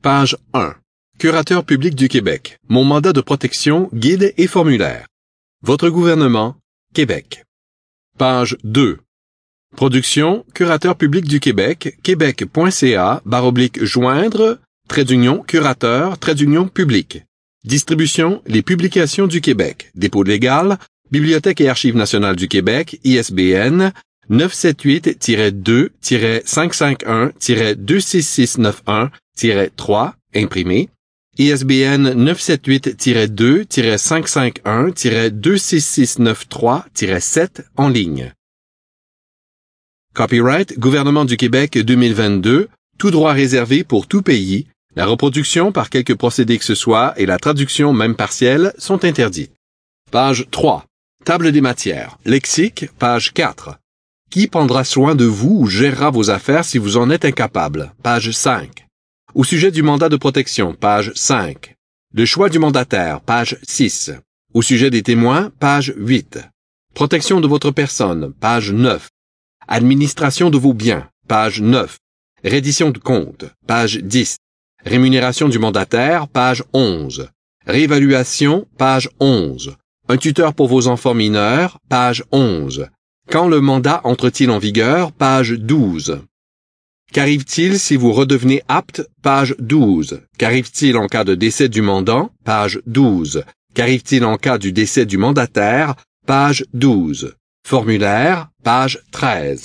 Page 1. Curateur public du Québec. Mon mandat de protection, guide et formulaire. Votre gouvernement, Québec. Page 2. Production, Curateur public du Québec, québec.ca/joindre, curateur, public. Distribution, les publications du Québec. Dépôt légal, Bibliothèque et Archives nationales du Québec, ISBN 978-551-26691-3, imprimé. ISBN 978-251-26693-7 en ligne. Copyright Gouvernement du Québec 2022, tout droit réservé pour tout pays, la reproduction par quelque procédé que ce soit et la traduction même partielle sont interdites. Page 3. Table des matières. Lexique, page 4. Qui prendra soin de vous ou gérera vos affaires si vous en êtes incapable? Page 5. Au sujet du mandat de protection, page 5. Le choix du mandataire, page 6. Au sujet des témoins, page 8. Protection de votre personne, page 9. Administration de vos biens, page 9. Reddition de compte, page 10. Rémunération du mandataire, page 11. Réévaluation, page 11. Un tuteur pour vos enfants mineurs, page 11. Quand le mandat entre-t-il en vigueur, page 12. Qu'arrive-t-il si vous redevenez apte, page 12. Qu'arrive-t-il en cas de décès du mandant, page 12. Qu'arrive-t-il en cas du décès du mandataire, page 12. Formulaire, page 13.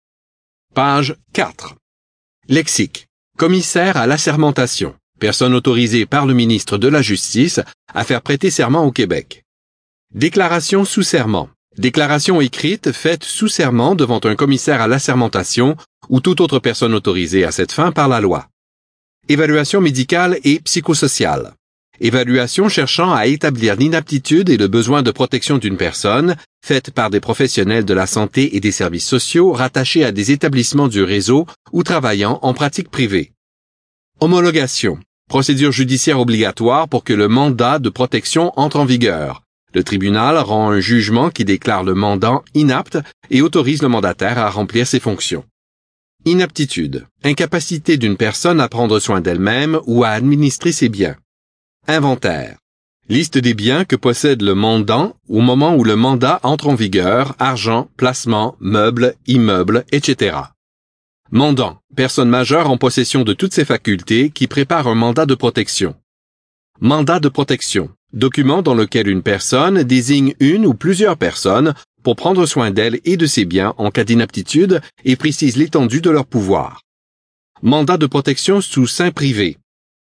Page 4. Lexique. Commissaire à l'assermentation. Personne autorisée par le ministre de la Justice à faire prêter serment au Québec. Déclaration sous serment. Déclaration écrite faite sous serment devant un commissaire à l'assermentation ou toute autre personne autorisée à cette fin par la loi. Évaluation médicale et psychosociale. Évaluation cherchant à établir l'inaptitude et le besoin de protection d'une personne, faite par des professionnels de la santé et des services sociaux rattachés à des établissements du réseau ou travaillant en pratique privée. Homologation. Procédure judiciaire obligatoire pour que le mandat de protection entre en vigueur. Le tribunal rend un jugement qui déclare le mandant inapte et autorise le mandataire à remplir ses fonctions. Inaptitude. Incapacité d'une personne à prendre soin d'elle-même ou à administrer ses biens. Inventaire. Liste des biens que possède le mandant au moment où le mandat entre en vigueur, argent, placement, meubles, immeubles, etc. Mandant. Personne majeure en possession de toutes ses facultés qui prépare un mandat de protection. Mandat de protection. Document dans lequel une personne désigne une ou plusieurs personnes pour prendre soin d'elle et de ses biens en cas d'inaptitude et précise l'étendue de leur pouvoir. Mandat de protection sous seing privé.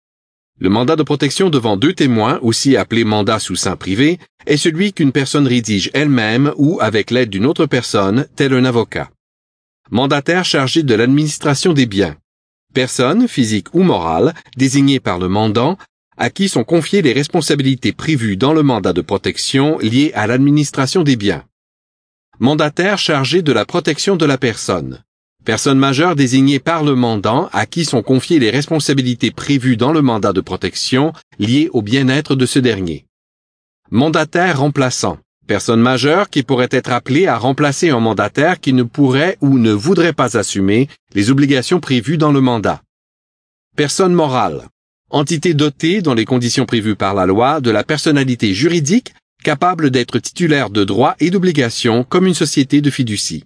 Le mandat de protection devant deux témoins, aussi appelé mandat sous seing privé, est celui qu'une personne rédige elle-même ou avec l'aide d'une autre personne, tel un avocat. Mandataire chargé de l'administration des biens. Personne, physique ou morale, désignée par le mandant, à qui sont confiées les responsabilités prévues dans le mandat de protection liées à l'administration des biens. Mandataire chargé de la protection de la personne. Personne majeure désignée par le mandant à qui sont confiées les responsabilités prévues dans le mandat de protection liées au bien-être de ce dernier. Mandataire remplaçant. Personne majeure qui pourrait être appelée à remplacer un mandataire qui ne pourrait ou ne voudrait pas assumer les obligations prévues dans le mandat. Personne morale. Entité dotée, dans les conditions prévues par la loi, de la personnalité juridique capable d'être titulaire de droits et d'obligations comme une société de fiducie.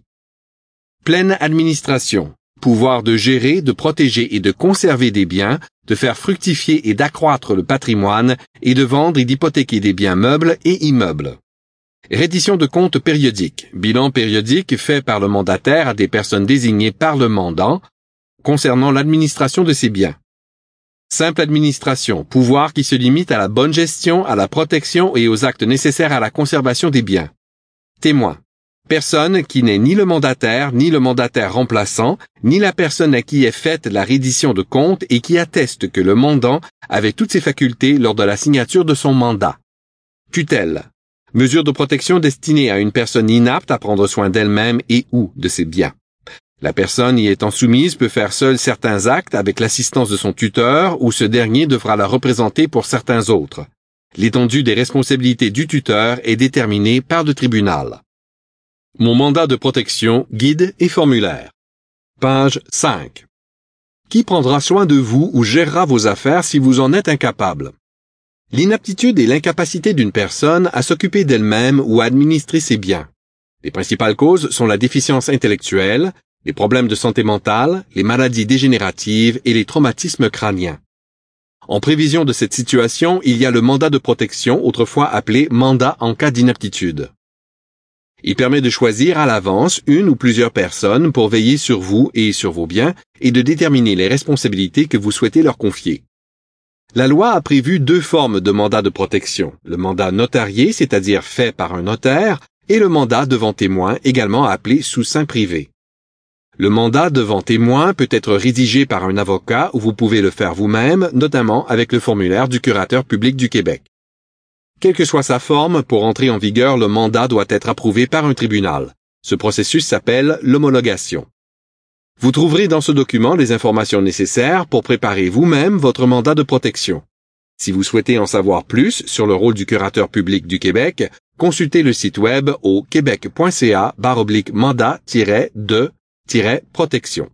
Pleine administration. Pouvoir de gérer, de protéger et de conserver des biens, de faire fructifier et d'accroître le patrimoine et de vendre et d'hypothéquer des biens meubles et immeubles. Reddition de comptes périodiques. Bilan périodique fait par le mandataire à des personnes désignées par le mandant concernant l'administration de ces biens. Simple administration, pouvoir qui se limite à la bonne gestion, à la protection et aux actes nécessaires à la conservation des biens. Témoin. Personne qui n'est ni le mandataire remplaçant, ni la personne à qui est faite la reddition de compte et qui atteste que le mandant avait toutes ses facultés lors de la signature de son mandat. Tutelle. Mesure de protection destinée à une personne inapte à prendre soin d'elle-même et ou de ses biens. La personne y étant soumise peut faire seule certains actes avec l'assistance de son tuteur ou ce dernier devra la représenter pour certains autres. L'étendue des responsabilités du tuteur est déterminée par le tribunal. Mon mandat de protection, guide et formulaire. Page 5. Qui prendra soin de vous ou gérera vos affaires si vous en êtes incapable? L'inaptitude est l'incapacité d'une personne à s'occuper d'elle-même ou à administrer ses biens. Les principales causes sont la déficience intellectuelle, les problèmes de santé mentale, les maladies dégénératives et les traumatismes crâniens. En prévision de cette situation, il y a le mandat de protection, autrefois appelé mandat en cas d'inaptitude. Il permet de choisir à l'avance une ou plusieurs personnes pour veiller sur vous et sur vos biens et de déterminer les responsabilités que vous souhaitez leur confier. La loi a prévu deux formes de mandat de protection, le mandat notarié, c'est-à-dire fait par un notaire, et le mandat devant témoin, également appelé sous seing privé. Le mandat devant témoin peut être rédigé par un avocat ou vous pouvez le faire vous-même, notamment avec le formulaire du Curateur public du Québec. Quelle que soit sa forme, pour entrer en vigueur, le mandat doit être approuvé par un tribunal. Ce processus s'appelle l'homologation. Vous trouverez dans ce document les informations nécessaires pour préparer vous-même votre mandat de protection. Si vous souhaitez en savoir plus sur le rôle du Curateur public du Québec, consultez le site web au québec.ca/mandat-de-protection.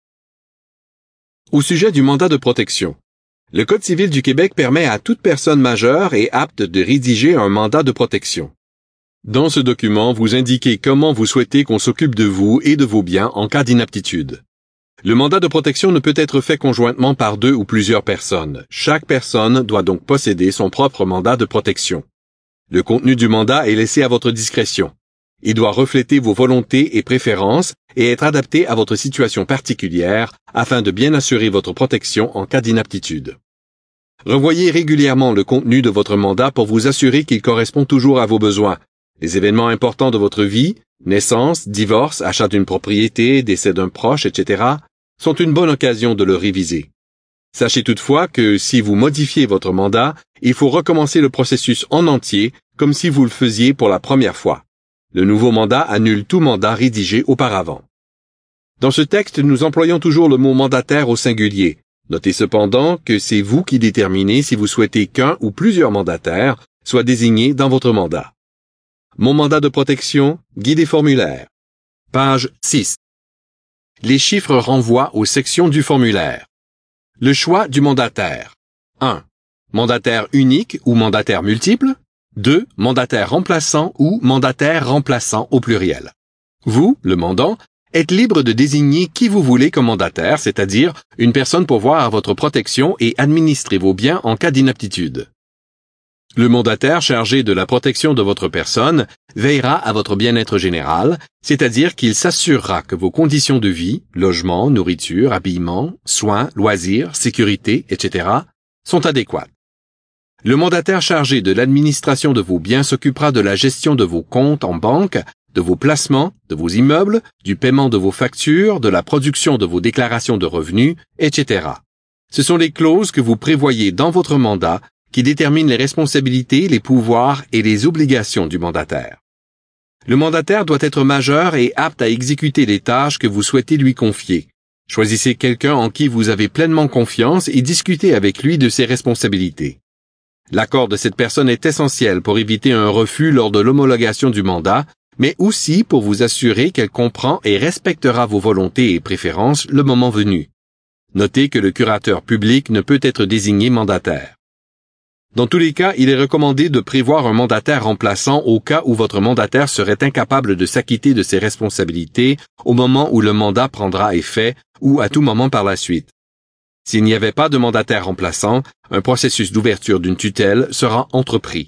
Au sujet du mandat de protection, le Code civil du Québec permet à toute personne majeure et apte de rédiger un mandat de protection. Dans ce document, vous indiquez comment vous souhaitez qu'on s'occupe de vous et de vos biens en cas d'inaptitude. Le mandat de protection ne peut être fait conjointement par deux ou plusieurs personnes. Chaque personne doit donc posséder son propre mandat de protection. Le contenu du mandat est laissé à votre discrétion. Il doit refléter vos volontés et préférences et être adapté à votre situation particulière afin de bien assurer votre protection en cas d'inaptitude. Revoyez régulièrement le contenu de votre mandat pour vous assurer qu'il correspond toujours à vos besoins. Les événements importants de votre vie, naissance, divorce, achat d'une propriété, décès d'un proche, etc., sont une bonne occasion de le réviser. Sachez toutefois que si vous modifiez votre mandat, il faut recommencer le processus en entier comme si vous le faisiez pour la première fois. Le nouveau mandat annule tout mandat rédigé auparavant. Dans ce texte, nous employons toujours le mot mandataire au singulier. Notez cependant que c'est vous qui déterminez si vous souhaitez qu'un ou plusieurs mandataires soient désignés dans votre mandat. Mon mandat de protection, guide et formulaire. Page 6. Les chiffres renvoient aux sections du formulaire. Le choix du mandataire. 1. Mandataire unique ou mandataire multiple. 2. Mandataire remplaçant ou mandataire remplaçant au pluriel. Vous, le mandant, êtes libre de désigner qui vous voulez comme mandataire, c'est-à-dire une personne pour voir à votre protection et administrer vos biens en cas d'inaptitude. Le mandataire chargé de la protection de votre personne veillera à votre bien-être général, c'est-à-dire qu'il s'assurera que vos conditions de vie, logement, nourriture, habillement, soins, loisirs, sécurité, etc., sont adéquates. Le mandataire chargé de l'administration de vos biens s'occupera de la gestion de vos comptes en banque, de vos placements, de vos immeubles, du paiement de vos factures, de la production de vos déclarations de revenus, etc. Ce sont les clauses que vous prévoyez dans votre mandat qui déterminent les responsabilités, les pouvoirs et les obligations du mandataire. Le mandataire doit être majeur et apte à exécuter les tâches que vous souhaitez lui confier. Choisissez quelqu'un en qui vous avez pleinement confiance et discutez avec lui de ses responsabilités. L'accord de cette personne est essentiel pour éviter un refus lors de l'homologation du mandat, mais aussi pour vous assurer qu'elle comprend et respectera vos volontés et préférences le moment venu. Notez que le curateur public ne peut être désigné mandataire. Dans tous les cas, il est recommandé de prévoir un mandataire remplaçant au cas où votre mandataire serait incapable de s'acquitter de ses responsabilités au moment où le mandat prendra effet ou à tout moment par la suite. S'il n'y avait pas de mandataire remplaçant, un processus d'ouverture d'une tutelle sera entrepris.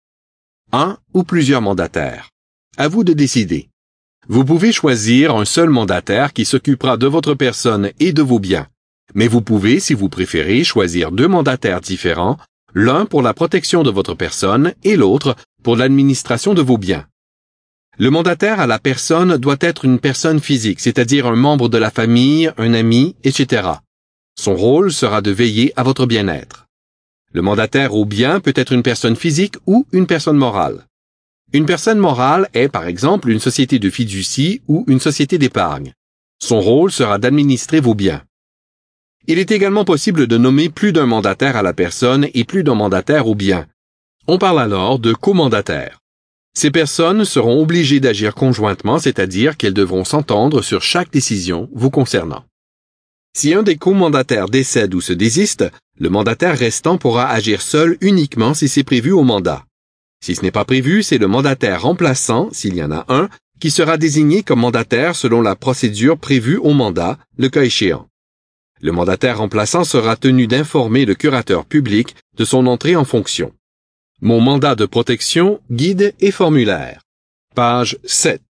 Un ou plusieurs mandataires. À vous de décider. Vous pouvez choisir un seul mandataire qui s'occupera de votre personne et de vos biens. Mais vous pouvez, si vous préférez, choisir deux mandataires différents, l'un pour la protection de votre personne et l'autre pour l'administration de vos biens. Le mandataire à la personne doit être une personne physique, c'est-à-dire un membre de la famille, un ami, etc. Son rôle sera de veiller à votre bien-être. Le mandataire au bien peut être une personne physique ou une personne morale. Une personne morale est, par exemple, une société de fiducie ou une société d'épargne. Son rôle sera d'administrer vos biens. Il est également possible de nommer plus d'un mandataire à la personne et plus d'un mandataire au bien. On parle alors de comandataires. Ces personnes seront obligées d'agir conjointement, c'est-à-dire qu'elles devront s'entendre sur chaque décision vous concernant. Si un des co-mandataires décède ou se désiste, le mandataire restant pourra agir seul uniquement si c'est prévu au mandat. Si ce n'est pas prévu, c'est le mandataire remplaçant, s'il y en a un, qui sera désigné comme mandataire selon la procédure prévue au mandat, le cas échéant. Le mandataire remplaçant sera tenu d'informer le curateur public de son entrée en fonction. Mon mandat de protection, guide et formulaire. Page 7.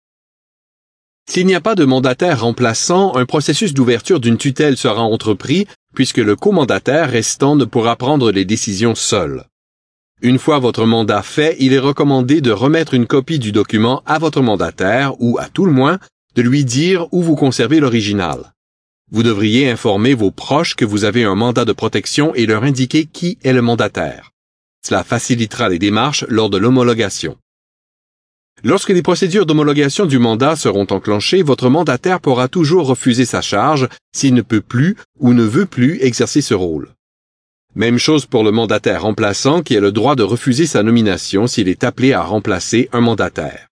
S'il n'y a pas de mandataire remplaçant, un processus d'ouverture d'une tutelle sera entrepris puisque le co-mandataire restant ne pourra prendre les décisions seul. Une fois votre mandat fait, il est recommandé de remettre une copie du document à votre mandataire ou, à tout le moins, de lui dire où vous conservez l'original. Vous devriez informer vos proches que vous avez un mandat de protection et leur indiquer qui est le mandataire. Cela facilitera les démarches lors de l'homologation. Lorsque les procédures d'homologation du mandat seront enclenchées, votre mandataire pourra toujours refuser sa charge s'il ne peut plus ou ne veut plus exercer ce rôle. Même chose pour le mandataire remplaçant qui a le droit de refuser sa nomination s'il est appelé à remplacer un mandataire.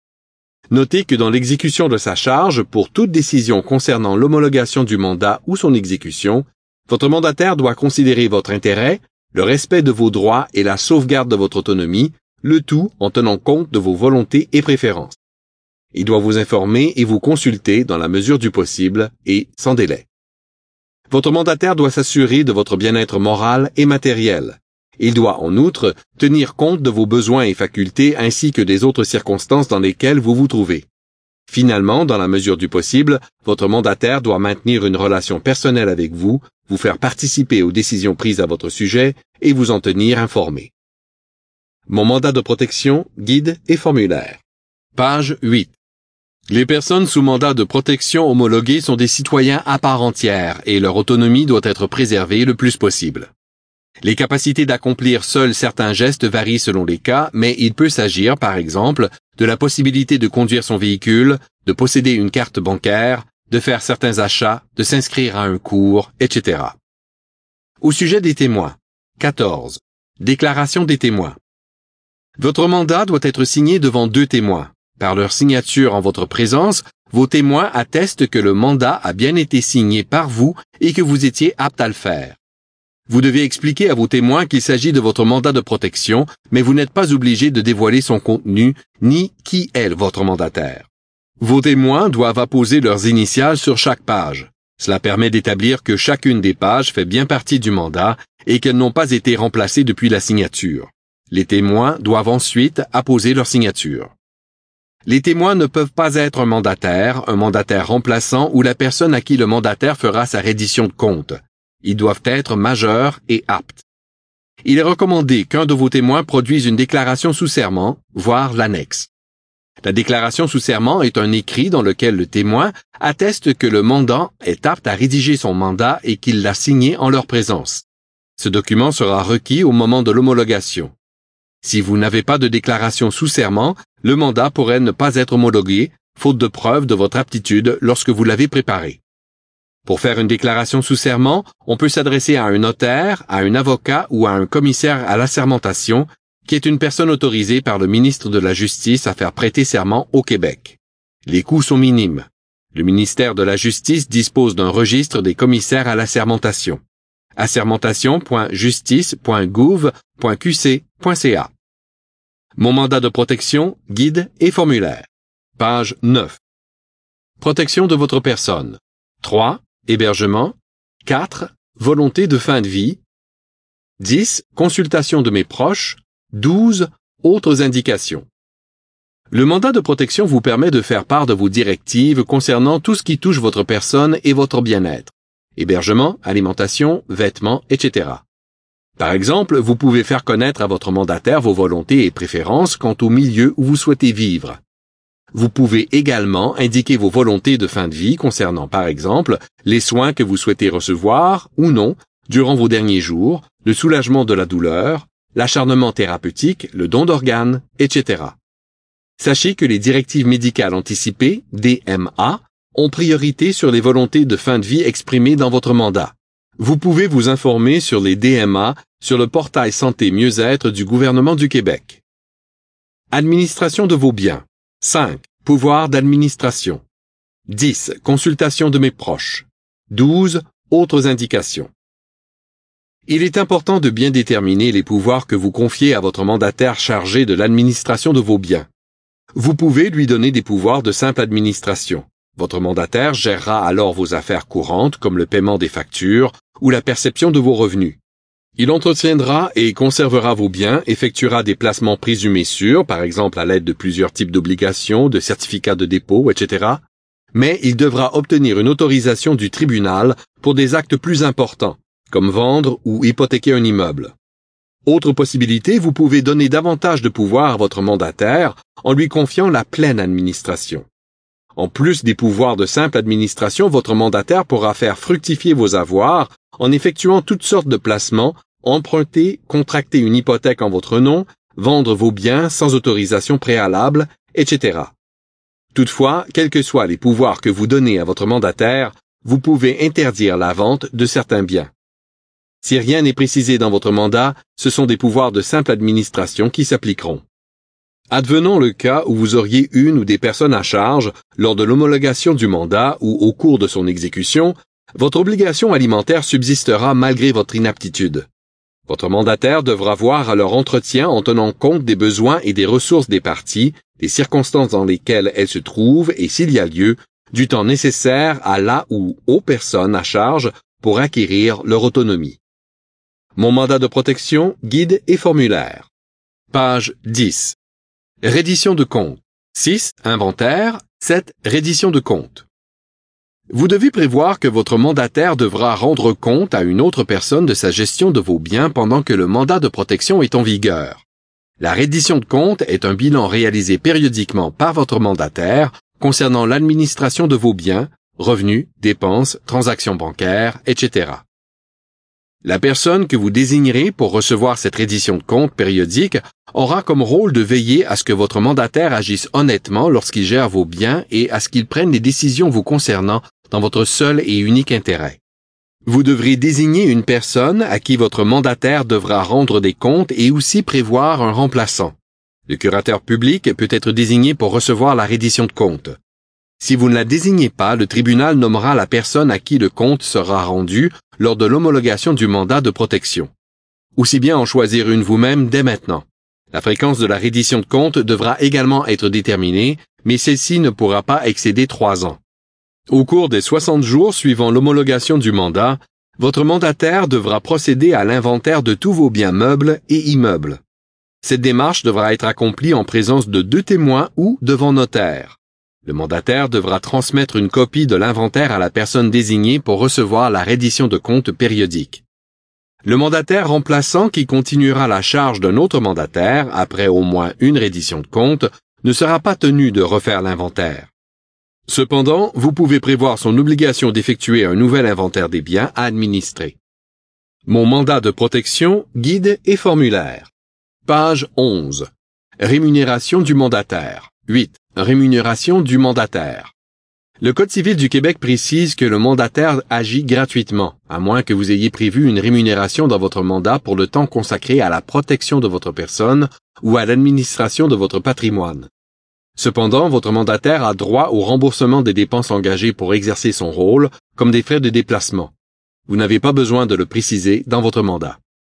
Notez que dans l'exécution de sa charge, pour toute décision concernant l'homologation du mandat ou son exécution, votre mandataire doit considérer votre intérêt, le respect de vos droits et la sauvegarde de votre autonomie, le tout en tenant compte de vos volontés et préférences. Il doit vous informer et vous consulter dans la mesure du possible et sans délai. Votre mandataire doit s'assurer de votre bien-être moral et matériel. Il doit, en outre, tenir compte de vos besoins et facultés ainsi que des autres circonstances dans lesquelles vous vous trouvez. Finalement, dans la mesure du possible, votre mandataire doit maintenir une relation personnelle avec vous, vous faire participer aux décisions prises à votre sujet et vous en tenir informé. Mon mandat de protection, guide et formulaire. Page 8. Les personnes sous mandat de protection homologué sont des citoyens à part entière et leur autonomie doit être préservée le plus possible. Les capacités d'accomplir seuls certains gestes varient selon les cas, mais il peut s'agir, par exemple, de la possibilité de conduire son véhicule, de posséder une carte bancaire, de faire certains achats, de s'inscrire à un cours, etc. Au sujet des témoins. 14. Déclaration des témoins. Votre mandat doit être signé devant 2 témoins. Par leur signature en votre présence, vos témoins attestent que le mandat a bien été signé par vous et que vous étiez apte à le faire. Vous devez expliquer à vos témoins qu'il s'agit de votre mandat de protection, mais vous n'êtes pas obligé de dévoiler son contenu, ni qui est votre mandataire. Vos témoins doivent apposer leurs initiales sur chaque page. Cela permet d'établir que chacune des pages fait bien partie du mandat et qu'elles n'ont pas été remplacées depuis la signature. Les témoins doivent ensuite apposer leur signature. Les témoins ne peuvent pas être un mandataire remplaçant ou la personne à qui le mandataire fera sa reddition de compte. Ils doivent être majeurs et aptes. Il est recommandé qu'un de vos témoins produise une déclaration sous serment, voire l'annexe. La déclaration sous serment est un écrit dans lequel le témoin atteste que le mandant est apte à rédiger son mandat et qu'il l'a signé en leur présence. Ce document sera requis au moment de l'homologation. Si vous n'avez pas de déclaration sous serment, le mandat pourrait ne pas être homologué, faute de preuve de votre aptitude lorsque vous l'avez préparé. Pour faire une déclaration sous serment, on peut s'adresser à un notaire, à un avocat ou à un commissaire à l'assermentation, qui est une personne autorisée par le ministre de la Justice à faire prêter serment au Québec. Les coûts sont minimes. Le ministère de la Justice dispose d'un registre des commissaires à l'assermentation. assermentation.justice.gouv.qc.ca. Mon mandat de protection, guide et formulaire. Page 9. Protection de votre personne. 3. Hébergement. 4. Volonté de fin de vie. 10. Consultation de mes proches. 12. Autres indications. Le mandat de protection vous permet de faire part de vos directives concernant tout ce qui touche votre personne et votre bien-être. Hébergement, alimentation, vêtements, etc. Par exemple, vous pouvez faire connaître à votre mandataire vos volontés et préférences quant au milieu où vous souhaitez vivre. Vous pouvez également indiquer vos volontés de fin de vie concernant, par exemple, les soins que vous souhaitez recevoir ou non durant vos derniers jours, le soulagement de la douleur, l'acharnement thérapeutique, le don d'organes, etc. Sachez que les directives médicales anticipées, DMA, ont priorité sur les volontés de fin de vie exprimées dans votre mandat. Vous pouvez vous informer sur les DMA sur le portail Santé Mieux-être du gouvernement du Québec. Administration de vos biens. 5. Pouvoir d'administration. 10. Consultation de mes proches. 12. Autres indications. Il est important de bien déterminer les pouvoirs que vous confiez à votre mandataire chargé de l'administration de vos biens. Vous pouvez lui donner des pouvoirs de simple administration. Votre mandataire gérera alors vos affaires courantes comme le paiement des factures ou la perception de vos revenus. Il entretiendra et conservera vos biens, effectuera des placements présumés sûrs, par exemple à l'aide de plusieurs types d'obligations, de certificats de dépôt, etc. Mais il devra obtenir une autorisation du tribunal pour des actes plus importants, comme vendre ou hypothéquer un immeuble. Autre possibilité, vous pouvez donner davantage de pouvoir à votre mandataire en lui confiant la pleine administration. En plus des pouvoirs de simple administration, votre mandataire pourra faire fructifier vos avoirs en effectuant toutes sortes de placements, emprunter, contracter une hypothèque en votre nom, vendre vos biens sans autorisation préalable, etc. Toutefois, quels que soient les pouvoirs que vous donnez à votre mandataire, vous pouvez interdire la vente de certains biens. Si rien n'est précisé dans votre mandat, ce sont des pouvoirs de simple administration qui s'appliqueront. Advenant le cas où vous auriez une ou des personnes à charge lors de l'homologation du mandat ou au cours de son exécution, votre obligation alimentaire subsistera malgré votre inaptitude. Votre mandataire devra voir à leur entretien en tenant compte des besoins et des ressources des parties, des circonstances dans lesquelles elles se trouvent et, s'il y a lieu, du temps nécessaire à la ou aux personnes à charge pour acquérir leur autonomie. Mon mandat de protection, guide et formulaire. Page 10. Reddition de compte. 6. Inventaire. 7. Reddition de compte. Vous devez prévoir que votre mandataire devra rendre compte à une autre personne de sa gestion de vos biens pendant que le mandat de protection est en vigueur. La reddition de compte est un bilan réalisé périodiquement par votre mandataire concernant l'administration de vos biens, revenus, dépenses, transactions bancaires, etc. La personne que vous désignerez pour recevoir cette reddition de compte périodique aura comme rôle de veiller à ce que votre mandataire agisse honnêtement lorsqu'il gère vos biens et à ce qu'il prenne les décisions vous concernant dans votre seul et unique intérêt. Vous devrez désigner une personne à qui votre mandataire devra rendre des comptes et aussi prévoir un remplaçant. Le curateur public peut être désigné pour recevoir la reddition de compte. Si vous ne la désignez pas, le tribunal nommera la personne à qui le compte sera rendu lors de l'homologation du mandat de protection. Aussi bien en choisir une vous-même dès maintenant. La fréquence de la reddition de compte devra également être déterminée, mais celle-ci ne pourra pas excéder 3 ans. Au cours des 60 jours suivant l'homologation du mandat, votre mandataire devra procéder à l'inventaire de tous vos biens meubles et immeubles. Cette démarche devra être accomplie en présence de 2 témoins ou devant notaire. Le mandataire devra transmettre une copie de l'inventaire à la personne désignée pour recevoir la reddition de compte périodique. Le mandataire remplaçant qui continuera la charge d'un autre mandataire après au moins une reddition de compte ne sera pas tenu de refaire l'inventaire. Cependant, vous pouvez prévoir son obligation d'effectuer un nouvel inventaire des biens à administrer. Mon mandat de protection, guide et formulaire. Page 11. Rémunération du mandataire. 8. Rémunération du mandataire. Le Code civil du Québec précise que le mandataire agit gratuitement, à moins que vous ayez prévu une rémunération dans votre mandat pour le temps consacré à la protection de votre personne ou à l'administration de votre patrimoine. Cependant, votre mandataire a droit au remboursement des dépenses engagées pour exercer son rôle, comme des frais de déplacement. Vous n'avez pas besoin de le préciser dans votre mandat.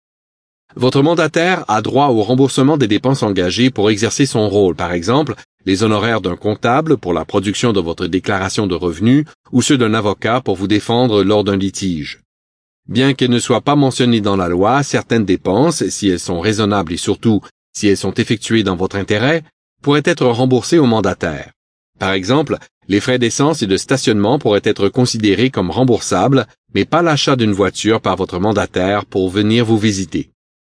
Votre mandataire a droit au remboursement des dépenses engagées pour exercer son rôle, par exemple, les honoraires d'un comptable pour la production de votre déclaration de revenus ou ceux d'un avocat pour vous défendre lors d'un litige. Bien qu'elles ne soient pas mentionnées dans la loi, certaines dépenses, si elles sont raisonnables et surtout si elles sont effectuées dans votre intérêt, pourraient être remboursées au mandataire. Par exemple, les frais d'essence et de stationnement pourraient être considérés comme remboursables, mais pas l'achat d'une voiture par votre mandataire pour venir vous visiter.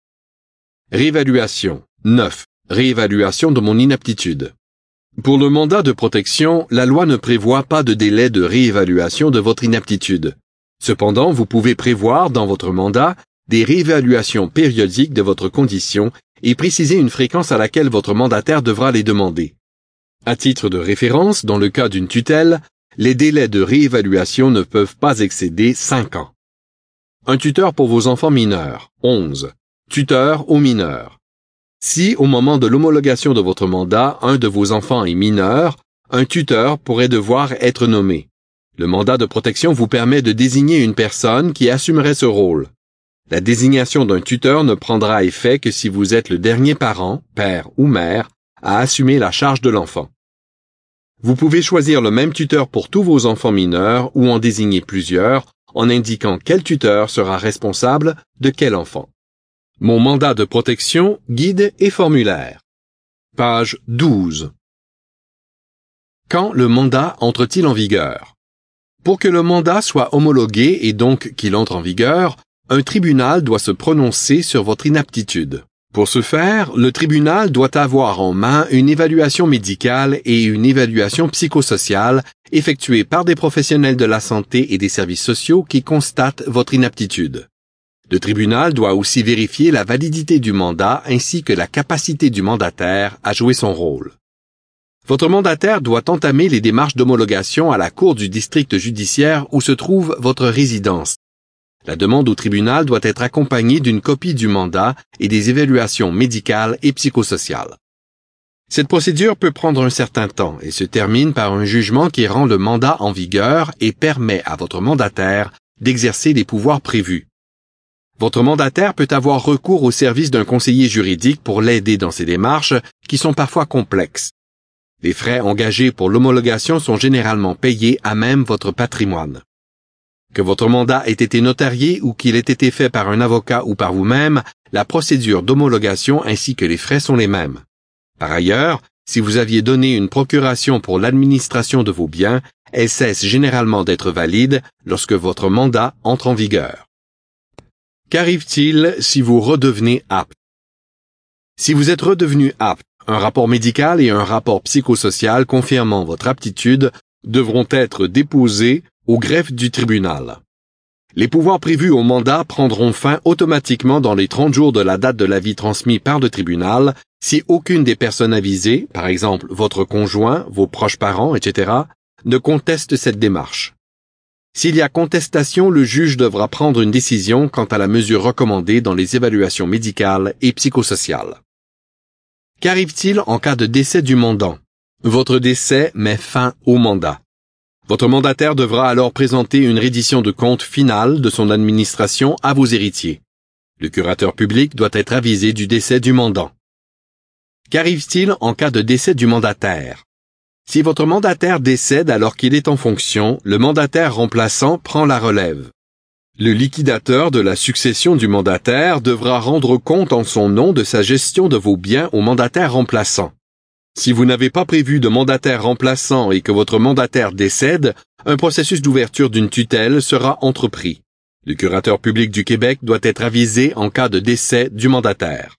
Réévaluation. 9. Réévaluation de mon inaptitude. Pour le mandat de protection, la loi ne prévoit pas de délai de réévaluation de votre inaptitude. Cependant, vous pouvez prévoir dans votre mandat des réévaluations périodiques de votre condition et préciser une fréquence à laquelle votre mandataire devra les demander. À titre de référence, dans le cas d'une tutelle, les délais de réévaluation ne peuvent pas excéder 5 ans. Un tuteur pour vos enfants mineurs. 11. Tuteur aux mineurs. Si, au moment de l'homologation de votre mandat, un de vos enfants est mineur, un tuteur pourrait devoir être nommé. Le mandat de protection vous permet de désigner une personne qui assumerait ce rôle. La désignation d'un tuteur ne prendra effet que si vous êtes le dernier parent, père ou mère, à assumer la charge de l'enfant. Vous pouvez choisir le même tuteur pour tous vos enfants mineurs ou en désigner plusieurs en indiquant quel tuteur sera responsable de quel enfant. Mon mandat de protection, guide et formulaire. Page 12. Quand le mandat entre-t-il en vigueur? Pour que le mandat soit homologué et donc qu'il entre en vigueur, un tribunal doit se prononcer sur votre inaptitude. Pour ce faire, le tribunal doit avoir en main une évaluation médicale et une évaluation psychosociale effectuées par des professionnels de la santé et des services sociaux qui constatent votre inaptitude. Le tribunal doit aussi vérifier la validité du mandat ainsi que la capacité du mandataire à jouer son rôle. Votre mandataire doit entamer les démarches d'homologation à la cour du district judiciaire où se trouve votre résidence. La demande au tribunal doit être accompagnée d'une copie du mandat et des évaluations médicales et psychosociales. Cette procédure peut prendre un certain temps et se termine par un jugement qui rend le mandat en vigueur et permet à votre mandataire d'exercer les pouvoirs prévus. Votre mandataire peut avoir recours au service d'un conseiller juridique pour l'aider dans ses démarches qui sont parfois complexes. Les frais engagés pour l'homologation sont généralement payés à même votre patrimoine. Que votre mandat ait été notarié ou qu'il ait été fait par un avocat ou par vous-même, la procédure d'homologation ainsi que les frais sont les mêmes. Par ailleurs, si vous aviez donné une procuration pour l'administration de vos biens, elle cesse généralement d'être valide lorsque votre mandat entre en vigueur. Qu'arrive-t-il si vous redevenez apte? Si vous êtes redevenu apte, un rapport médical et un rapport psychosocial confirmant votre aptitude devront être déposés au greffe du tribunal. Les pouvoirs prévus au mandat prendront fin automatiquement dans les 30 jours de la date de l'avis transmis par le tribunal si aucune des personnes avisées, par exemple votre conjoint, vos proches parents, etc., ne conteste cette démarche. S'il y a contestation, le juge devra prendre une décision quant à la mesure recommandée dans les évaluations médicales et psychosociales. Qu'arrive-t-il en cas de décès du mandant? Votre décès met fin au mandat. Votre mandataire devra alors présenter une reddition de compte finale de son administration à vos héritiers. Le curateur public doit être avisé du décès du mandant. Qu'arrive-t-il en cas de décès du mandataire? Si votre mandataire décède alors qu'il est en fonction, le mandataire remplaçant prend la relève. Le liquidateur de la succession du mandataire devra rendre compte en son nom de sa gestion de vos biens au mandataire remplaçant. Si vous n'avez pas prévu de mandataire remplaçant et que votre mandataire décède, un processus d'ouverture d'une tutelle sera entrepris. Le curateur public du Québec doit être avisé en cas de décès du mandataire.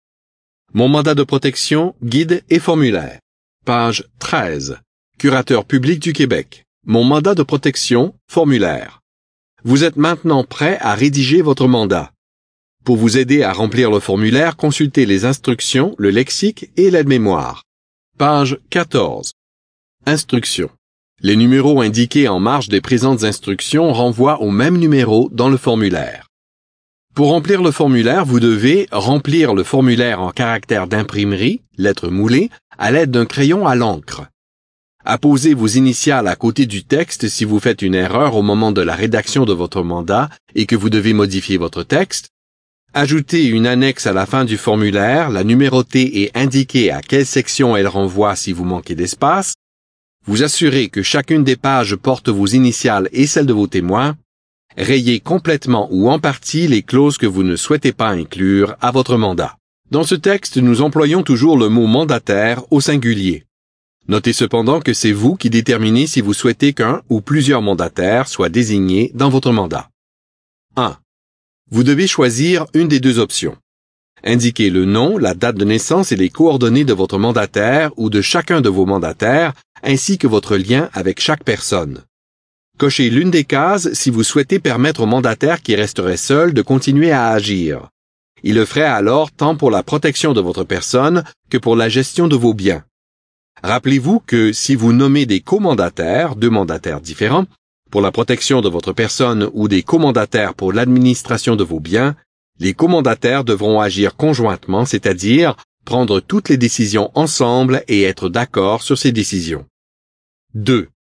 Mon mandat de protection, guide et formulaire. Page 13. Curateur public du Québec. Mon mandat de protection, formulaire. Vous êtes maintenant prêt à rédiger votre mandat. Pour vous aider à remplir le formulaire, consultez les instructions, le lexique et l'aide-mémoire. Page 14. Instructions. Les numéros indiqués en marge des présentes instructions renvoient au même numéro dans le formulaire. Pour remplir le formulaire, vous devez remplir le formulaire en caractères d'imprimerie, lettres moulées, à l'aide d'un crayon à l'encre. Apposez vos initiales à côté du texte si vous faites une erreur au moment de la rédaction de votre mandat et que vous devez modifier votre texte. Ajoutez une annexe à la fin du formulaire, la numéroter et indiquer à quelle section elle renvoie si vous manquez d'espace. Vous assurez que chacune des pages porte vos initiales et celles de vos témoins. Rayez complètement ou en partie les clauses que vous ne souhaitez pas inclure à votre mandat. Dans ce texte, nous employons toujours le mot mandataire au singulier. Notez cependant que c'est vous qui déterminez si vous souhaitez qu'un ou plusieurs mandataires soient désignés dans votre mandat. 1. Vous devez choisir une des deux options. Indiquez le nom, la date de naissance et les coordonnées de votre mandataire ou de chacun de vos mandataires, ainsi que votre lien avec chaque personne. Cochez l'une des cases si vous souhaitez permettre au mandataire qui resterait seul de continuer à agir. Il le ferait alors tant pour la protection de votre personne que pour la gestion de vos biens. Rappelez-vous que si vous nommez des comandataires, deux mandataires différents, pour la protection de votre personne ou des comandataires pour l'administration de vos biens, les comandataires devront agir conjointement, c'est-à-dire prendre toutes les décisions ensemble et être d'accord sur ces décisions. 2.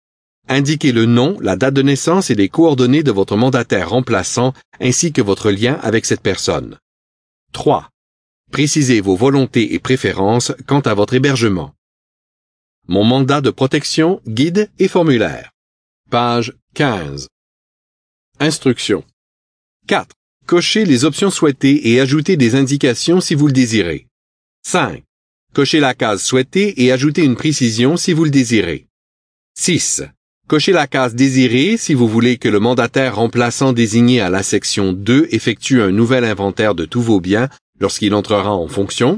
Indiquez le nom, la date de naissance et les coordonnées de votre mandataire remplaçant ainsi que votre lien avec cette personne. 3. Précisez vos volontés et préférences quant à votre hébergement. Mon mandat de protection, guide et formulaire. Page 15. Instructions. 4. Cochez les options souhaitées et ajoutez des indications si vous le désirez. 5. Cochez la case souhaitée et ajoutez une précision si vous le désirez. 6. Cochez la case désirée si vous voulez que le mandataire remplaçant désigné à la section 2 effectue un nouvel inventaire de tous vos biens lorsqu'il entrera en fonction.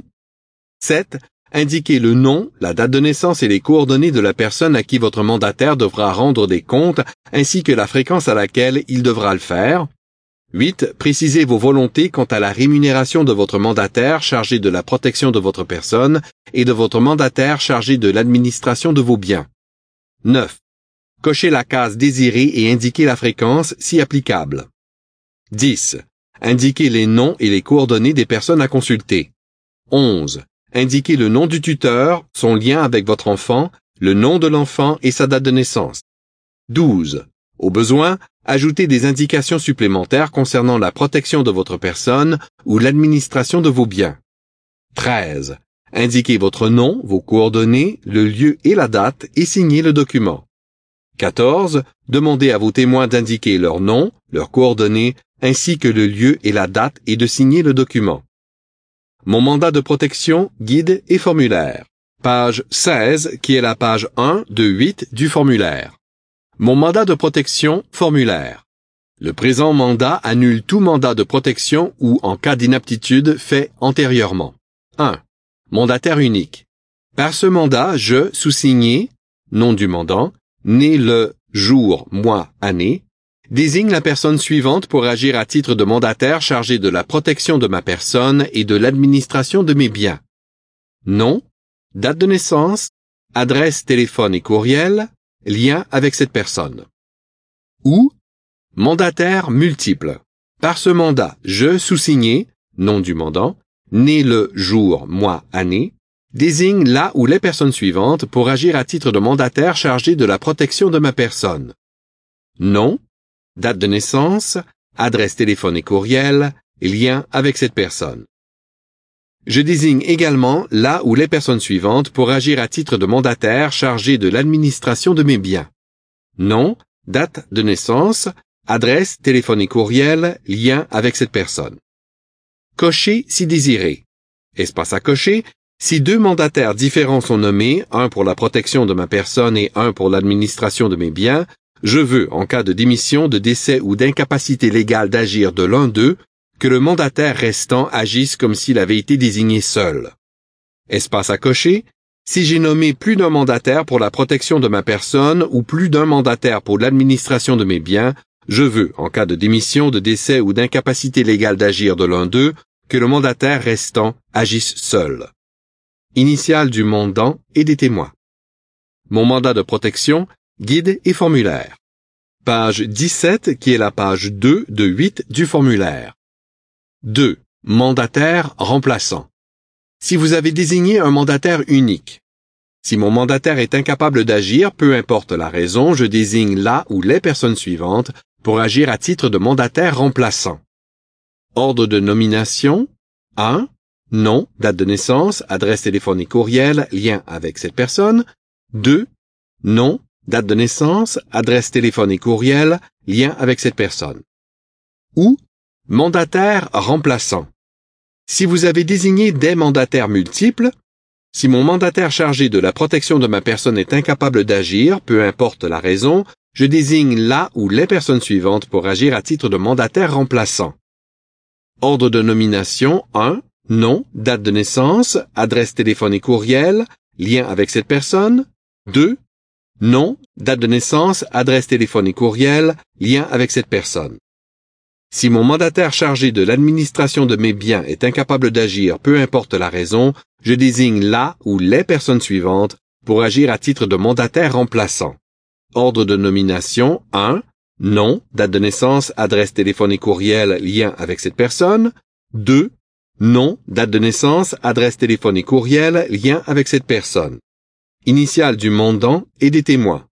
7. Indiquez le nom, la date de naissance et les coordonnées de la personne à qui votre mandataire devra rendre des comptes ainsi que la fréquence à laquelle il devra le faire. 8. Précisez vos volontés quant à la rémunération de votre mandataire chargé de la protection de votre personne et de votre mandataire chargé de l'administration de vos biens. 9. Cochez la case désirée et indiquez la fréquence si applicable. 10. Indiquez les noms et les coordonnées des personnes à consulter. 11. Indiquez le nom du tuteur, son lien avec votre enfant, le nom de l'enfant et sa date de naissance. 12. Au besoin, ajoutez des indications supplémentaires concernant la protection de votre personne ou l'administration de vos biens. 13. Indiquez votre nom, vos coordonnées, le lieu et la date et signez le document. 14. Demandez à vos témoins d'indiquer leur nom, leurs coordonnées, ainsi que le lieu et la date et de signer le document. Mon mandat de protection, guide et formulaire. Page 16, qui est la page 1 de 8 du formulaire. Mon mandat de protection, formulaire. Le présent mandat annule tout mandat de protection ou en cas d'inaptitude fait antérieurement. 1. Mandataire unique. Par ce mandat, je, sous-signé, nom du mandant, né le jour, mois, année, désigne la personne suivante pour agir à titre de mandataire chargé de la protection de ma personne et de l'administration de mes biens. Nom, date de naissance, adresse, téléphone et courriel, lien avec cette personne. Ou, mandataire multiple. Par ce mandat, je, sous-signé, nom du mandant, né le jour, mois, année, désigne la ou les personnes suivantes pour agir à titre de mandataire chargé de la protection de ma personne. Nom, date de naissance, adresse, téléphone et courriel, lien avec cette personne. Je désigne également la ou les personnes suivantes pour agir à titre de mandataire chargé de l'administration de mes biens. Nom, date de naissance, adresse, téléphone et courriel, lien avec cette personne. Cocher si désiré. Espace à cocher. Si 2 mandataires différents sont nommés, un pour la protection de ma personne et un pour l'administration de mes biens, je veux, en cas de démission, de décès ou d'incapacité légale d'agir de l'un d'eux, que le mandataire restant agisse comme s'il avait été désigné seul. Espace à cocher. Si j'ai nommé plus d'un mandataire pour la protection de ma personne ou plus d'un mandataire pour l'administration de mes biens, je veux, en cas de démission, de décès ou d'incapacité légale d'agir de l'un d'eux, que le mandataire restant agisse seul. Initiales du mandant et des témoins. Mon mandat de protection, guide et formulaire. Page 17, qui est la page 2 de 8 du formulaire. 2. Mandataire remplaçant. Si vous avez désigné un mandataire unique. Si mon mandataire est incapable d'agir, peu importe la raison, je désigne la ou les personnes suivantes pour agir à titre de mandataire remplaçant. Ordre de nomination. 1. Nom, date de naissance, adresse, téléphone et courriel, lien avec cette personne. 2. Nom, date de naissance, adresse, téléphone et courriel, lien avec cette personne. Ou, mandataire remplaçant. Si vous avez désigné des mandataires multiples, si mon mandataire chargé de la protection de ma personne est incapable d'agir, peu importe la raison, je désigne la ou les personnes suivantes pour agir à titre de mandataire remplaçant. Ordre de nomination 1. Nom, date de naissance, adresse, téléphone et courriel, lien avec cette personne. 2. Nom, date de naissance, adresse, téléphone et courriel, lien avec cette personne. Si mon mandataire chargé de l'administration de mes biens est incapable d'agir, peu importe la raison, je désigne la ou les personnes suivantes pour agir à titre de mandataire remplaçant. Ordre de nomination 1. Nom, date de naissance, adresse, téléphone et courriel, lien avec cette personne. 2. Nom, date de naissance, adresse, téléphone et courriel, lien avec cette personne. Initiales du mandant et des témoins.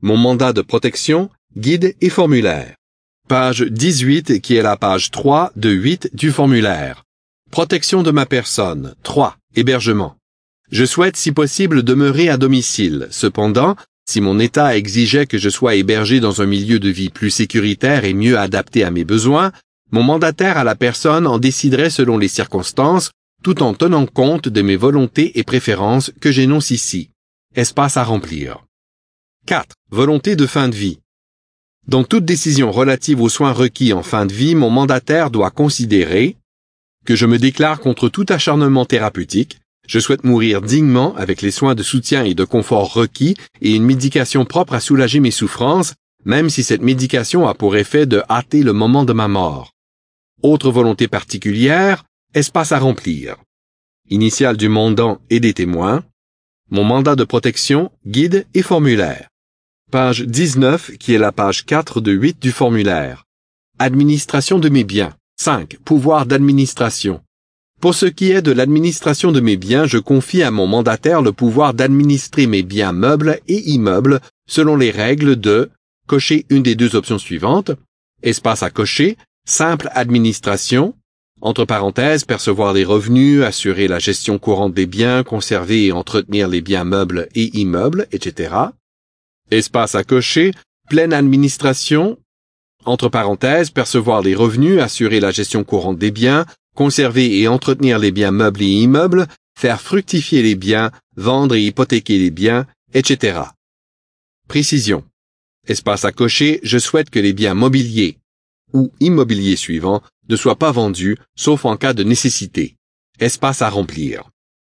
Mon mandat de protection, guide et formulaire. Page 18 qui est la page 3 de 8 du formulaire. Protection de ma personne. 3. Hébergement. Je souhaite si possible demeurer à domicile. Cependant, si mon état exigeait que je sois hébergé dans un milieu de vie plus sécuritaire et mieux adapté à mes besoins, mon mandataire à la personne en déciderait selon les circonstances, tout en tenant compte de mes volontés et préférences que j'énonce ici. Espace à remplir. 4. Volonté de fin de vie. Dans toute décision relative aux soins requis en fin de vie, mon mandataire doit considérer que je me déclare contre tout acharnement thérapeutique, je souhaite mourir dignement avec les soins de soutien et de confort requis et une médication propre à soulager mes souffrances, même si cette médication a pour effet de hâter le moment de ma mort. Autre volonté particulière, espace à remplir. Initiales du mandant et des témoins. Mon mandat de protection, guide et formulaire. Page 19 qui est la page 4 de 8 du formulaire. Administration de mes biens. 5. Pouvoir d'administration. Pour ce qui est de l'administration de mes biens, je confie à mon mandataire le pouvoir d'administrer mes biens meubles et immeubles selon les règles de cocher une des deux options suivantes, espace à cocher, simple administration, entre parenthèses, percevoir les revenus, assurer la gestion courante des biens, conserver et entretenir les biens meubles et immeubles, etc. Espace à cocher, pleine administration, entre parenthèses, percevoir les revenus, assurer la gestion courante des biens, conserver et entretenir les biens meubles et immeubles, faire fructifier les biens, vendre et hypothéquer les biens, etc. Précision. Espace à cocher, je souhaite que les biens mobiliers ou immobiliers suivants ne soient pas vendus, sauf en cas de nécessité. Espace à remplir.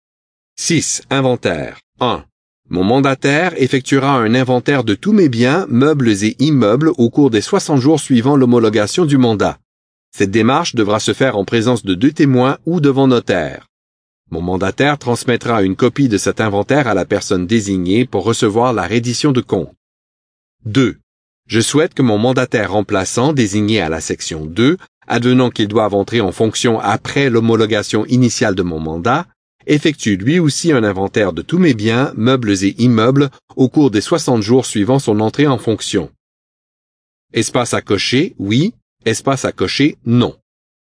6. Inventaire. 1. Mon mandataire effectuera un inventaire de tous mes biens, meubles et immeubles au cours des 60 jours suivant l'homologation du mandat. Cette démarche devra se faire en présence de 2 témoins ou devant notaire. Mon mandataire transmettra une copie de cet inventaire à la personne désignée pour recevoir la reddition de compte. 2. Je souhaite que mon mandataire remplaçant, désigné à la section 2, advenant qu'il doive entrer en fonction après l'homologation initiale de mon mandat, effectue lui aussi un inventaire de tous mes biens, meubles et immeubles au cours des 60 jours suivant son entrée en fonction. Espace à cocher, oui. Espace à cocher, non.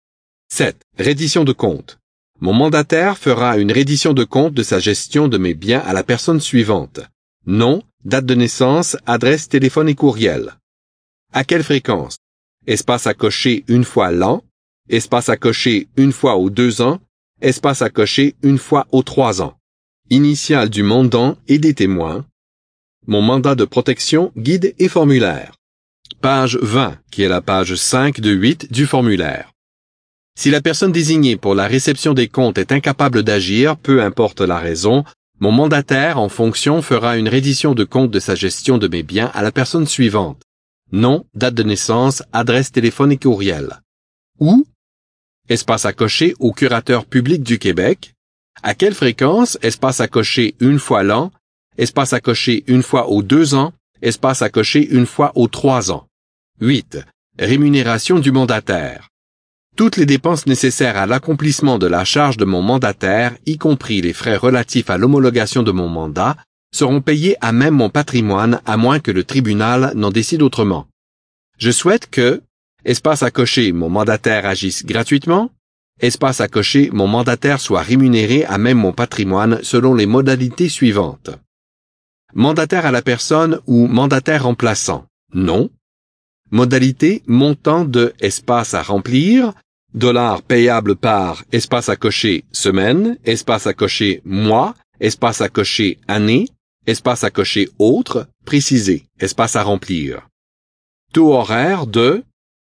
7. Reddition de compte. Mon mandataire fera une reddition de compte de sa gestion de mes biens à la personne suivante. Nom, date de naissance, adresse, téléphone et courriel. À quelle fréquence? Espace à cocher une fois l'an. Espace à cocher une fois aux 2 ans. Espace à cocher une fois aux 3 ans. Initiales du mandant et des témoins. Mon mandat de protection, guide et formulaire. Page 20, qui est la page 5 de 8 du formulaire. Si la personne désignée pour la réception des comptes est incapable d'agir, peu importe la raison, mon mandataire en fonction fera une reddition de compte de sa gestion de mes biens à la personne suivante. Nom, date de naissance, adresse, téléphone et courriel. Où? Espace à cocher au curateur public du Québec. À quelle fréquence? Espace à cocher une fois l'an. Espace à cocher une fois aux 2 ans. Espace à cocher une fois aux 3 ans. 8. Rémunération du mandataire. Toutes les dépenses nécessaires à l'accomplissement de la charge de mon mandataire, y compris les frais relatifs à l'homologation de mon mandat, seront payées à même mon patrimoine à moins que le tribunal n'en décide autrement. Je souhaite que, espace à cocher, mon mandataire agisse gratuitement, espace à cocher, mon mandataire soit rémunéré à même mon patrimoine selon les modalités suivantes. Mandataire à la personne ou mandataire remplaçant. Non. Modalité montant de espace à remplir, $ payable par espace à cocher semaine, espace à cocher mois, espace à cocher année, espace à cocher autre, précisé, espace à remplir. Taux horaire de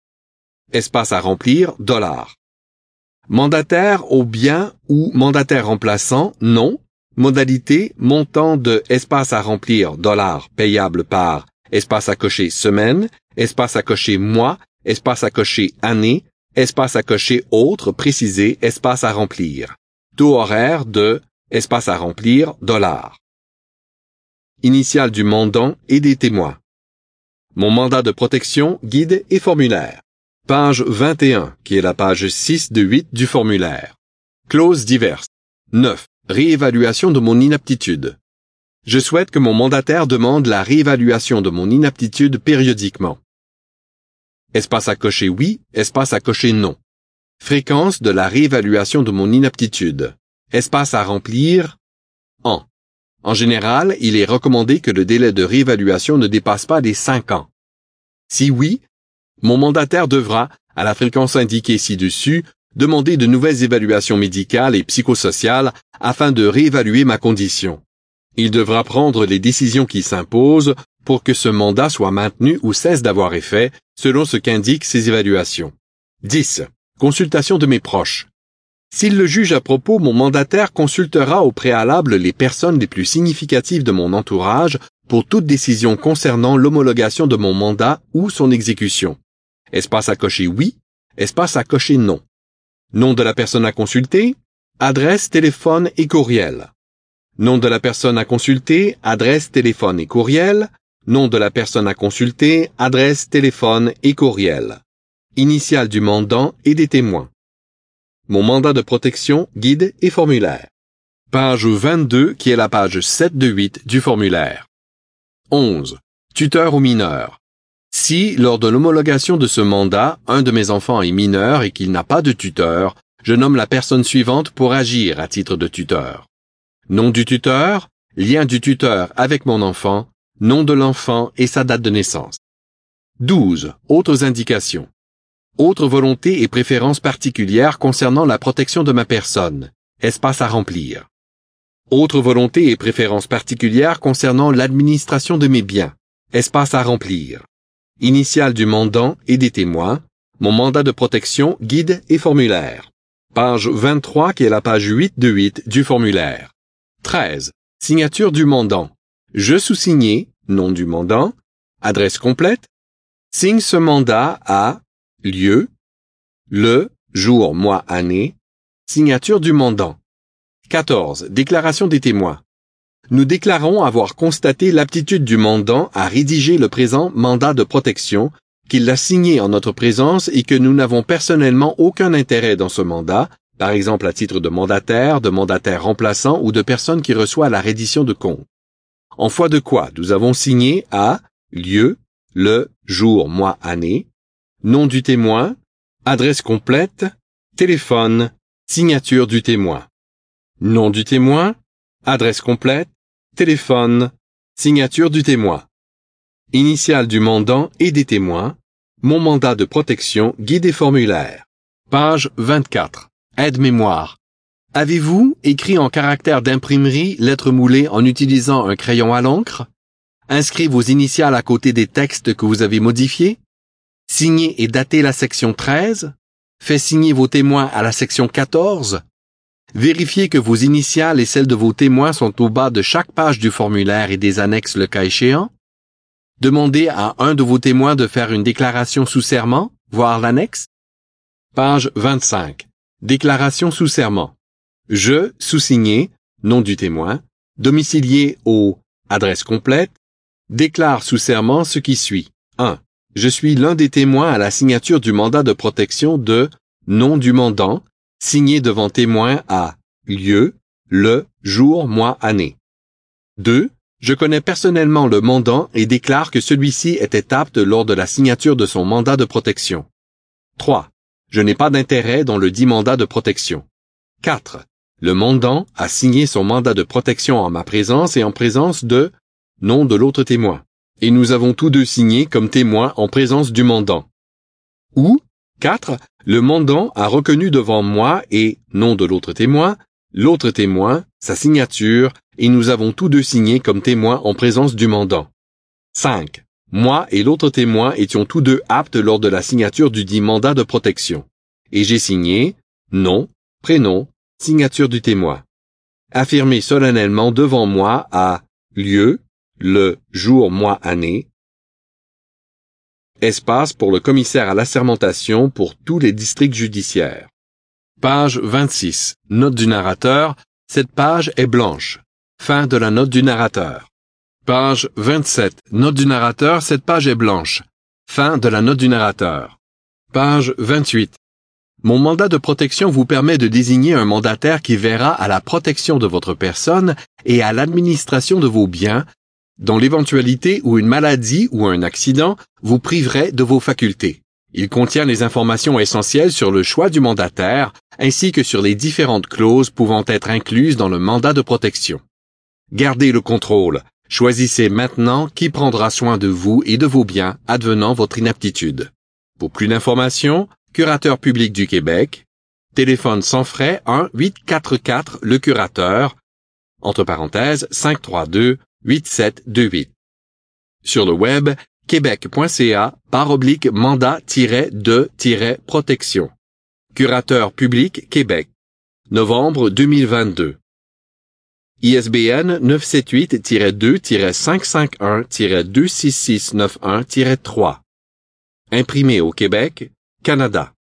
espace à remplir $. Mandataire au bien ou mandataire remplaçant, non. Modalité, montant de espace à remplir $ payable par espace à cocher semaine, espace à cocher mois, espace à cocher année, espace à cocher autre, précisé, espace à remplir. Taux horaire de espace à remplir $. Initiales du mandant et des témoins. Mon mandat de protection, guide et formulaire. Page 21, qui est la page 6 de 8 du formulaire. Clauses diverses. 9. Réévaluation de mon inaptitude. Je souhaite que mon mandataire demande la réévaluation de mon inaptitude périodiquement. Espace à cocher oui, espace à cocher non. Fréquence de la réévaluation de mon inaptitude. Espace à remplir an. En général, il est recommandé que le délai de réévaluation ne dépasse pas les 5 ans. Si oui, mon mandataire devra, à la fréquence indiquée ci-dessus, demander de nouvelles évaluations médicales et psychosociales afin de réévaluer ma condition. Il devra prendre les décisions qui s'imposent pour que ce mandat soit maintenu ou cesse d'avoir effet, selon ce qu'indiquent ces évaluations. 10. Consultation de mes proches. S'il le juge à propos, mon mandataire consultera au préalable les personnes les plus significatives de mon entourage pour toute décision concernant l'homologation de mon mandat ou son exécution. Espace à cocher oui, espace à cocher non. Nom de la personne à consulter, adresse, téléphone et courriel. Nom de la personne à consulter, adresse, téléphone et courriel. Nom de la personne à consulter, adresse, téléphone et courriel. Initiales du mandant et des témoins. Mon mandat de protection, guide et formulaire. Page 22 qui est la page 7 de 8 du formulaire. 11. Tuteur ou mineur. Si, lors de l'homologation de ce mandat, un de mes enfants est mineur et qu'il n'a pas de tuteur, je nomme la personne suivante pour agir à titre de tuteur. Nom du tuteur, lien du tuteur avec mon enfant, nom de l'enfant et sa date de naissance. 12. Autres indications. Autres volontés et préférences particulières concernant la protection de ma personne. Espace à remplir. Autres volontés et préférences particulières concernant l'administration de mes biens. Espace à remplir. Initiales du mandant et des témoins. Mon mandat de protection, guide et formulaire. Page 23 qui est la page 8 de 8 du formulaire. 13. Signature du mandant. Je sous-signé, nom du mandant. Adresse complète. Signe ce mandat à lieu, le, jour, mois, année. Signature du mandant. 14. Déclaration des témoins. Nous déclarons avoir constaté l'aptitude du mandant à rédiger le présent mandat de protection, qu'il l'a signé en notre présence et que nous n'avons personnellement aucun intérêt dans ce mandat, par exemple à titre de mandataire remplaçant ou de personne qui reçoit la reddition de compte. En foi de quoi nous avons signé à lieu, le, jour, mois, année, nom du témoin, adresse complète, téléphone, signature du témoin. Nom du témoin, adresse complète, téléphone, signature du témoin. Initiales du mandant et des témoins, mon mandat de protection, guide et formulaire. Page 24. Aide-mémoire. Avez-vous écrit en caractère d'imprimerie, lettres moulées en utilisant un crayon à l'encre? Inscrit vos initiales à côté des textes que vous avez modifiés? Signé et daté la section 13? Fait signer vos témoins à la section 14? Vérifiez que vos initiales et celles de vos témoins sont au bas de chaque page du formulaire et des annexes le cas échéant. Demandez à un de vos témoins de faire une déclaration sous serment, voire l'annexe. Page 25. Déclaration sous serment. Je, sous-signé, nom du témoin, domicilié au, adresse complète, déclare sous serment ce qui suit. 1. Je suis l'un des témoins à la signature du mandat de protection de nom du mandant, signé devant témoin à lieu, le, jour, mois, année. 2. Je connais personnellement le mandant et déclare que celui-ci était apte lors de la signature de son mandat de protection. 3. Je n'ai pas d'intérêt dans le dit mandat de protection. 4. Le mandant a signé son mandat de protection en ma présence et en présence de nom de l'autre témoin. Et nous avons tous deux signé comme témoins en présence du mandant. Ou 4. Le mandant a reconnu devant moi et nom de l'autre témoin, sa signature, et nous avons tous deux signé comme témoins en présence du mandant. 5. Moi et l'autre témoin étions tous deux aptes lors de la signature du dit mandat de protection. Et j'ai signé nom, prénom, signature du témoin. Affirmé solennellement devant moi à lieu, le, jour, mois, année. Espace pour le commissaire à l'assermentation pour tous les districts judiciaires. Page 26. Note du narrateur. Cette page est blanche. Fin de la note du narrateur. Page 27. Note du narrateur. Cette page est blanche. Fin de la note du narrateur. Page 28. Mon mandat de protection vous permet de désigner un mandataire qui verra à la protection de votre personne et à l'administration de vos biens, dans l'éventualité où une maladie ou un accident vous priverait de vos facultés. Il contient les informations essentielles sur le choix du mandataire, ainsi que sur les différentes clauses pouvant être incluses dans le mandat de protection. Gardez le contrôle. Choisissez maintenant qui prendra soin de vous et de vos biens advenant votre inaptitude. Pour plus d'informations, Curateur public du Québec, téléphone sans frais 1-844-le-curateur, entre parenthèses 532-8728. Sur le web, québec.ca/mandat-de-protection. Curateur public Québec. Novembre 2022. ISBN 978-2-551-26691-3. Imprimé au Québec, Canada.